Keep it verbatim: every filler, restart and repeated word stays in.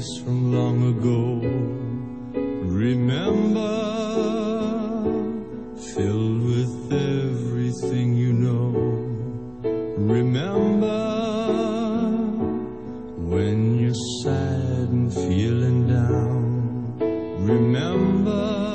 days from long ago. Remember, filled with everything you know. Remember, when you're sad and feeling down. Remember,